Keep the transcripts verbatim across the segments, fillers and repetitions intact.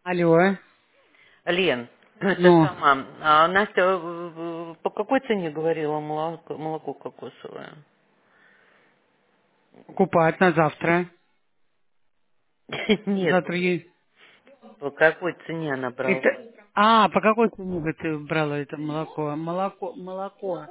Алло. Лен, это Ну, сама. А Настя э, э, по какой цене говорила молоко, молоко кокосовое? покупать на завтра. Нет, Завтра есть. по какой цене она брала? Это... А, по какой цене бы ты брала это молоко? Молоко, молоко.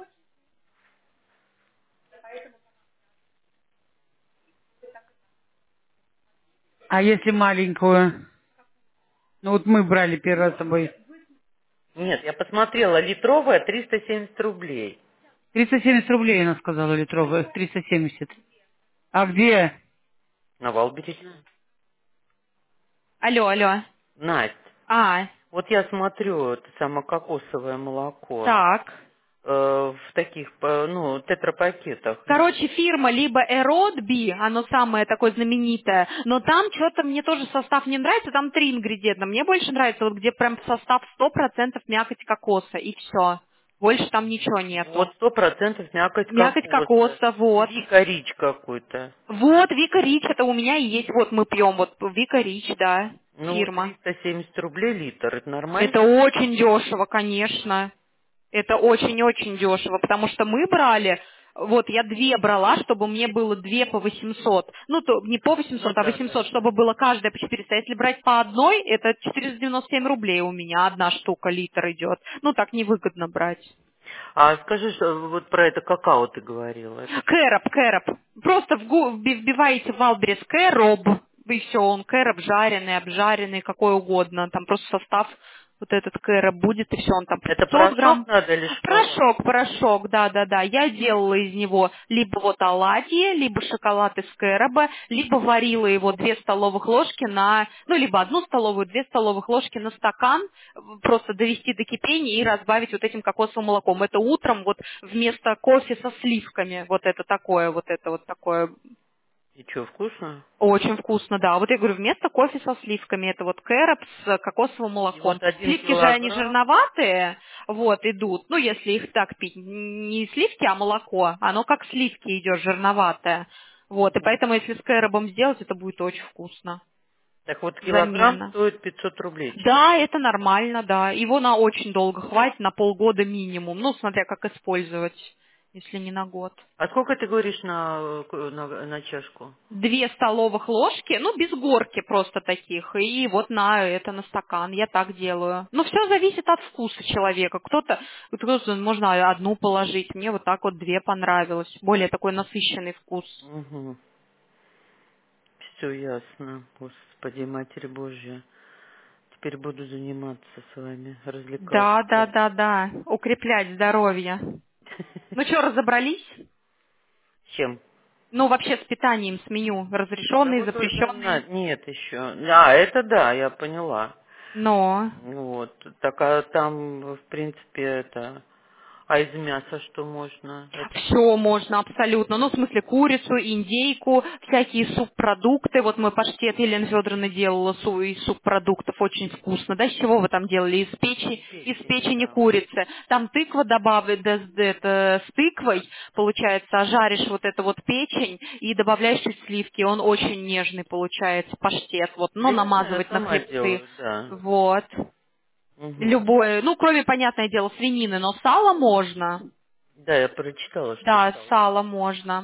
А если маленькую? Ну вот мы брали первый раз с тобой. Нет, я посмотрела, литровая триста семьдесят рублей. триста семьдесят рублей, она сказала, литровая. триста семьдесят. А где? На Валбережной. Алло, алло. Настя, А, вот я смотрю, это самое кокосовое молоко так. э, в таких, э, ну, тетрапакетах. Короче, фирма либо Эродби, оно самое такое знаменитое, но там что-то мне тоже состав не нравится, там три ингредиента. Мне больше нравится, вот где прям состав сто процентов мякоть кокоса, и все. Больше там ничего нету. Вот сто процентов мякоть Мякоть кокоса. кокоса, вот. Вика Рич какой-то. Вот, Вика Рич, это у меня и есть, вот мы пьем, вот Вика Рич, да, Ну, вот фирма. триста семьдесят рублей литр, это Это нормально? очень дешево, конечно. Это очень-очень дешево, потому что мы брали, вот я две брала, чтобы мне было две по восемьсот. Ну, то не по Ну восемьсот, а да, да, восемьсот, да. чтобы было каждая по четыреста. Если брать по одной, это четыреста девяносто семь рублей у меня, одна штука, литр идет. Ну, так невыгодно брать. А скажи, что вот про это какао ты говорила. Это что? Кэроп, кэроп. Просто вгу- вби- вбиваете в Валберес кэроп, и все, он кэроп жареный, обжаренный, какой угодно. Там просто состав вот этот кэроп будет, и все, он там по Это пятьсот порошок грамм. надо или шоколад? Порошок, порошок, да-да-да. Я делала из него либо вот оладьи, либо шоколад из кэроба, либо варила его две столовых ложки на, ну, либо одну столовую, две столовых ложки на стакан, просто довести до кипения и разбавить вот этим кокосовым молоком. Это утром вот вместо кофе со сливками, вот это такое, вот это вот такое. И что, вкусно? Очень вкусно, да. Вот я говорю, вместо кофе со сливками, это вот кэроп с кокосовым И молоком. вот один Сливки же они килограмм. жирноватые, вот, идут. Ну, если их так пить, не сливки, а молоко. Оно как сливки идет, жирноватое. Вот, и Мгм. поэтому, если с кэробом сделать, это будет очень вкусно. Так вот, килограмм Замена. стоит пятьсот рублей Да, четыре. это нормально, да. Его на очень долго хватит, на полгода минимум. Ну, смотря как использовать, если не на год. А сколько ты говоришь на, э, на, на чашку? Две столовых ложки, ну, без горки просто таких, и вот на это, на стакан, я так делаю. Ну, все зависит от вкуса человека. Кто-то, кто-то, можно одну положить, мне вот так вот две понравилось. Более такой насыщенный вкус. Угу. Все ясно. Господи, Матерь Божья. Теперь буду заниматься с вами, Да, да, развлекаться. да, да, укреплять здоровье. Ну что, разобрались? Чем? Ну, вообще с питанием, с меню, Ну разрешенные, вот только на... запрещенные. Нет еще. А, это да, я поняла. Но Ну вот. Так а там, в принципе, это... А из мяса что можно? Это... все можно абсолютно. Ну, в смысле, курицу, индейку, всякие субпродукты. Вот мы паштет Елена Федоровна делала су- из субпродуктов, очень вкусно. Да, из чего вы там делали? Из Из печи, из печени, печени да. курицы. Там тыква добавить, да, с- да, это, с тыквой, получается, жаришь вот эту вот печень и добавляешь чуть сливки. Он очень нежный получается, паштет. Вот, но Реально, я намазывать на сама хлебцы. делаю, да. Вот. Угу. Любое, ну, кроме, понятное дело, свинины, но сало можно. Да, я прочитала, что Да, стало. сало можно.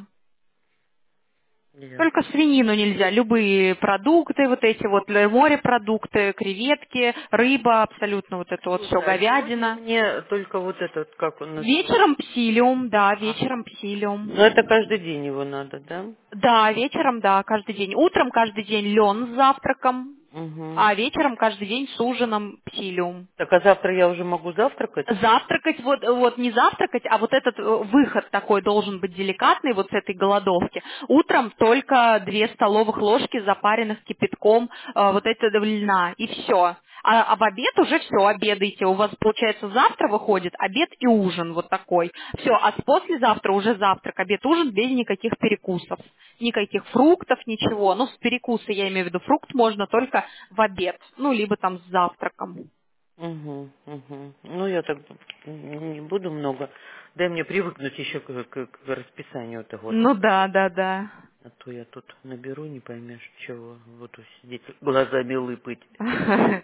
Ясно. Только свинину нельзя. Любые продукты, вот эти вот э, морепродукты, креветки, рыба, абсолютно вот это вот все, Слушай, а сегодня говядина. мне только вот этот, как он Вечером называется? псилиум, да, А. вечером Ну это псилиум. каждый день его надо, да? Да, вечером, да, каждый день. Утром каждый день лен с завтраком, Угу. а вечером каждый день с ужином псилиум. Так а завтра я уже могу завтракать? Завтракать, вот, вот не завтракать, а вот этот э, выход такой должен быть деликатный, вот с этой голодовки. Утром только две столовых ложки запаренных кипятком э, вот этого льна, и все. А, а в обед уже все, обедаете. У вас, получается, завтра выходит обед и ужин вот такой. Все, а с послезавтра уже завтрак, обед, ужин без никаких перекусов. Никаких фруктов, ничего. Ну, с перекуса, я имею в виду, фрукт можно только в обед, ну, либо там с завтраком. Угу, угу. Ну я так не буду много. Дай мне привыкнуть еще к, к- к расписанию этого. Ну да, да, да. А то я тут наберу, не поймешь чего. Буду сидеть глазами лыпать.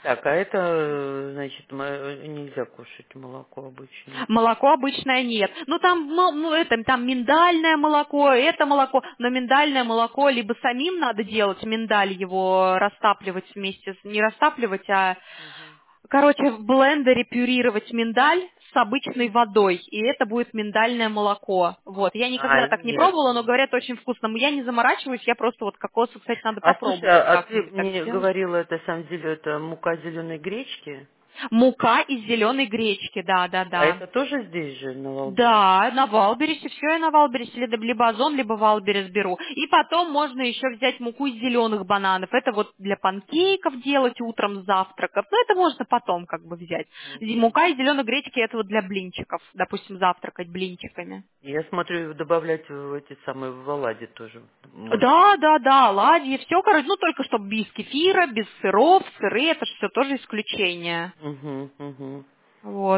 Так, а это, э, значит, мо- нельзя кушать молоко обычное. Молоко обычное нет. Ну там, ну, ну, это, там миндальное молоко, это молоко, но миндальное молоко либо самим надо делать, миндаль его растапливать вместе, с, не растапливать, а, Мгм. короче, в блендере пюрировать миндаль с обычной водой, и это будет миндальное молоко. Вот, я А, никогда так не нет. пробовала, но говорят очень вкусно. Я не заморачиваюсь, я просто вот кокосы, кстати, надо А слушай, попробовать а а ты как-нибудь так мне сделать. говорила, это, на самом деле, это мука зеленой гречки? Мука из зеленой гречки, да, да, А да. это тоже здесь же, на Валбересе? Да, на Валбересе, все я на Валбересе, либо либо Озон, либо Валберес беру. И потом можно еще взять муку из зеленых бананов. Это вот для панкейков делать утром с завтраков. Но это можно потом как бы взять. И Мгм. мука из зеленой гречки это вот для блинчиков. Допустим, завтракать блинчиками. Я смотрю, добавлять в эти самые в оладьи тоже можно. Да, да, да, оладьи, все, короче, ну только чтобы без кефира, без сыров, сыры, это все тоже исключение. Угу, угу. Вот.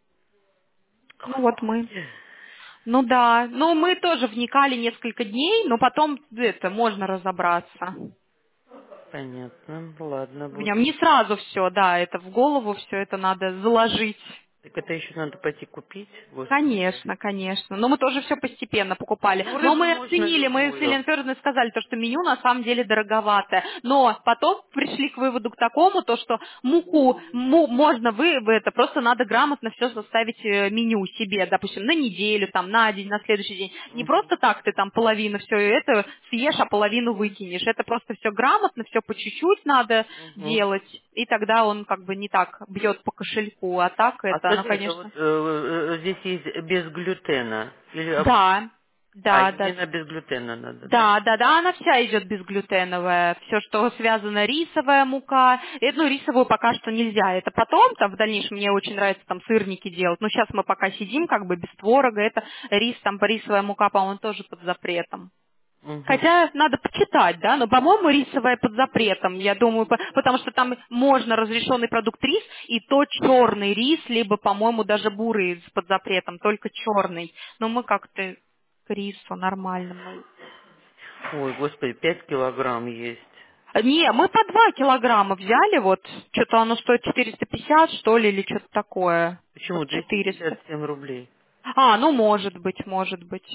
Ну вот мы. Ну да, ну мы тоже вникали несколько дней, но потом это можно разобраться Понятно. Ладно, в нем. буду. Не сразу все, да, это в голову все это надо заложить. Так это еще надо пойти купить, господи. Конечно, конечно. Но мы тоже все постепенно покупали. Ну, Но рыбу мы можно оценили, мы с Еленой любую. Федоровной сказали, то, что меню на самом деле дороговатое. Но потом пришли к выводу к такому, то, что муку му- можно вы, вы это, просто надо грамотно все составить э, меню себе, допустим, на неделю, там, на день, на следующий день. Не Угу, просто так ты там половину все это съешь, а половину выкинешь. Это просто все грамотно, все по чуть-чуть надо угу. делать. И тогда он как бы не так бьет по кошельку. А так А это, ну, скажи, это вот конечно. э, э, здесь есть без глютена? Или, об- Да, а, да, да. именно без глютена надо, да? Да, да, да, она вся идет безглютеновая. Все, что связано рисовая мука. Это, ну, рисовую пока что нельзя. Это потом, там, в дальнейшем мне очень нравится там сырники делать. Но сейчас мы пока сидим, как бы без творога. Это рис, там, рисовая мука, по-моему, тоже под запретом. Угу. Хотя надо почитать, да, но, по-моему, рисовая под запретом, я думаю, по- потому что там можно разрешенный продукт рис, и то черный рис, либо, по-моему, даже бурый рис под запретом, только черный. Но мы как-то к рису нормально. Мы Ой, господи, пять килограмм есть. Не, мы по два килограмма взяли, вот, что-то оно стоит четыреста пятьдесят, что ли, или что-то такое. Вот Почему? двести четыреста. пятьдесят семь рублей. А, ну, может быть, может быть.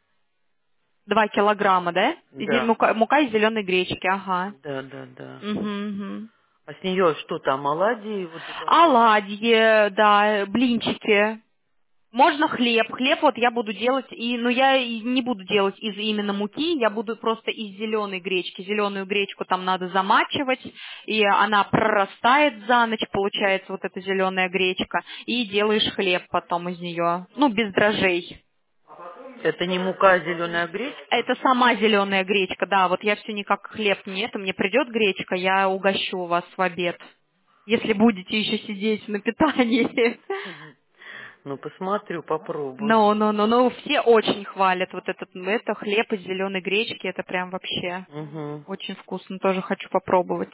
Два килограмма, да? Зе- Да, Мука, мука из зеленой гречки, ага. да, да, да. Мгм, мгм. А с нее что там, оладьи? Вот это вот? Оладьи, да, блинчики. Можно хлеб. Хлеб вот я буду делать, и, но я и не буду делать из именно муки, я буду просто из зеленой гречки. Зеленую гречку там надо замачивать, и она прорастает за ночь, получается вот эта зеленая гречка, и делаешь хлеб потом из нее, ну, без дрожжей. Это не мука, а зеленая гречка? Это сама зеленая гречка, да, вот я все никак хлеб нет, мне придет гречка, я угощу вас в обед, если будете еще сидеть на питании. Ну, посмотрю, попробую. Ну, ну, ну, ну, все очень хвалят вот этот, ну, это хлеб из зеленой гречки, это прям вообще Угу. очень вкусно, тоже хочу попробовать.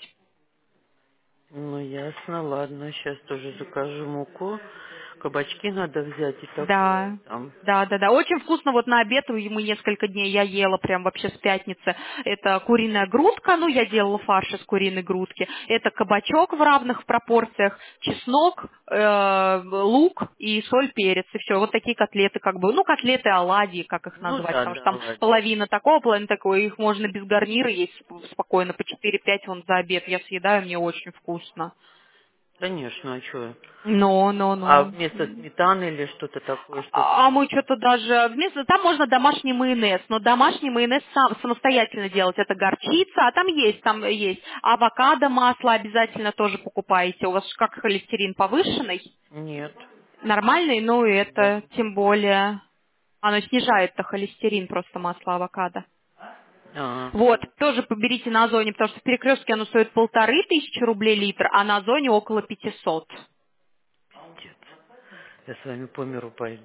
Ну, ясно, ладно, сейчас тоже закажу муку. Кабачки надо взять и такое Да, там. да, да, да. Очень вкусно. Вот на обед мы несколько дней я ела прям вообще с пятницы. Это куриная грудка, ну я делала фарш из куриной грудки. Это кабачок в равных пропорциях, чеснок, э, лук и соль, перец и все. Вот такие котлеты как бы, ну котлеты оладьи, как их Ну назвать, да, потому что да, там оладьи. половина такого, половина такого, их можно без гарнира есть спокойно по четыре-пять вон за обед. Я съедаю, мне очень вкусно. Конечно, а что? Но, но, А но. вместо сметаны или что-то такое, что-то А мы еще? что-то даже вместо там можно домашний майонез, но домашний майонез сам самостоятельно делать. Это горчица, а там есть, там есть авокадо, масло обязательно тоже покупаете. У вас ж как холестерин повышенный, Нет. нормальный, ну и Да. это тем более оно снижает-то холестерин просто масло авокадо. А, Вот, тоже поберите на Озоне, потому что в Перекрестке оно стоит полторы тысячи рублей литр, а на Озоне около пятисот. пиздец. Я с вами по миру пойду.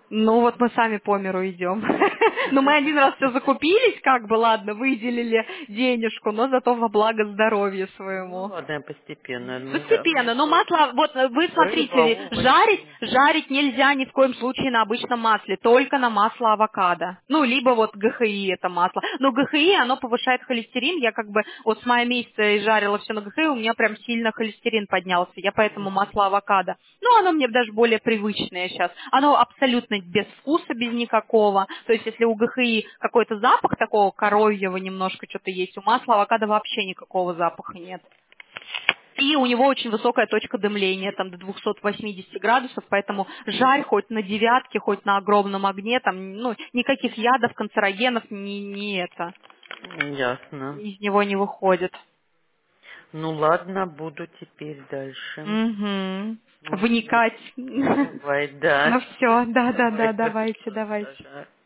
Ну вот мы сами по миру идем. Но мы один раз все закупились, как бы, ладно, выделили денежку, но зато во благо здоровью Ну своему. ладно, я постепенно. У меня, у Постепенно, меня но тоже масло, вот э, вы рыба, смотрите, жарить, овощи. жарить нельзя ни в коем случае на обычном масле, только на масло авокадо. Ну, либо вот ГХИ это масло. Но ГХИ, оно повышает холестерин, я как бы вот с мая месяца и жарила все на ГХИ, у меня прям сильно холестерин поднялся, я поэтому масло авокадо. Ну, оно мне даже более привычное сейчас. Оно абсолютно без вкуса, без никакого. То есть, если у ГХИ какой-то запах такого коровьего немножко что-то есть, у масла авокадо вообще никакого запаха нет. И у него очень высокая точка дымления, там до двухсот восьмидесяти градусов, поэтому жарь хоть на девятке, хоть на огромном огне, там, ну, никаких ядов, канцерогенов, ни, ни это, Ясно. из него не выходит. Ну ладно, буду теперь дальше. Угу. Ну, Вникать. давай, да. Ну все, да-да-да, Давай, давайте, хорошо, давайте. ага.